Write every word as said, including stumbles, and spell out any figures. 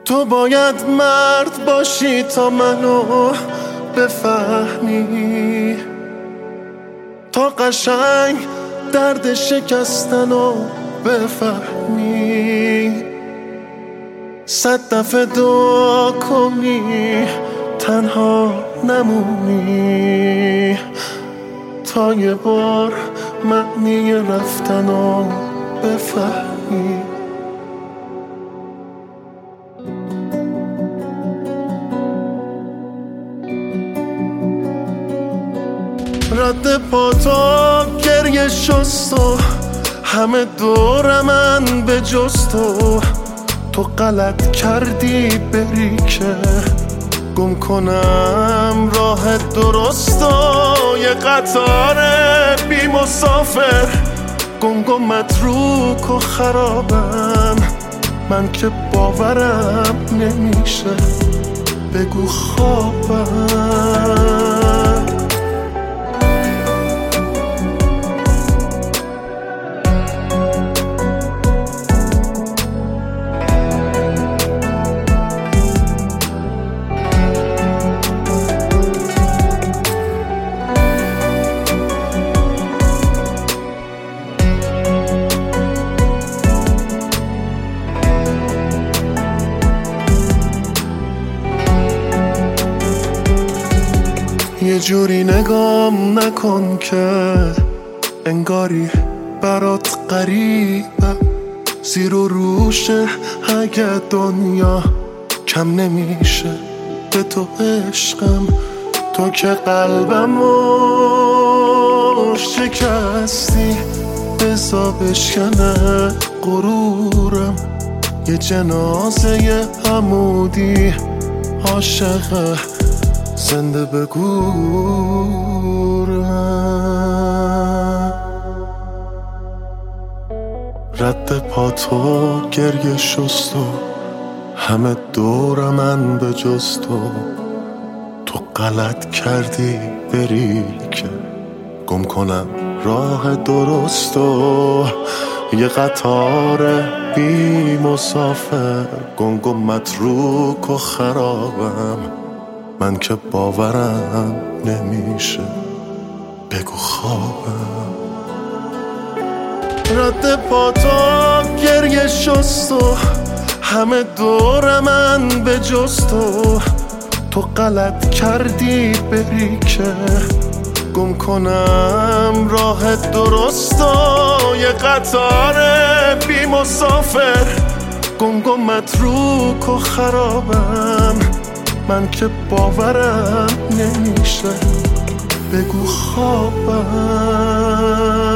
تو باید مرد باشی تا منو بفهمی، تا قشنگ درد شکستنو بفهمی. صد دفعه دعا کنی تنها نمونی، تا یه بار معنی رفتنو بفهمی. رد پا تو گریه شست و همه دور من به جز تو. تو غلط کردی بری که گم کنم راه درست و یه قطار بی مسافر گنگ و متروک و خرابم. من که باورم نمیشه بگو خوابم. یه جوری نگام نکن که انگاری برات غریبه، زیر و روشه اگه دنیا کم نمیشه به تو عشقم. تو که قلبمو شکستی بزا بشکنه غرورم. یه جنازه عمودی عاشقه زنده بگورم. رد پا تو گریه شست و همه دور من به جز تو. تو غلط کردی بری که گم کنم راه درست و یه قطار بی مسافر گنگ و متروک و خرابم. من که باورم نمیشه بگو خوابم. رد پا تو گریه شست و همه دور من به جز تو. تو غلط کردی بری که گم کنم راه درست و یه قطار بی مسافر گنگ و متروک و خرابم. من که باورم نمیشه بگو خوابم.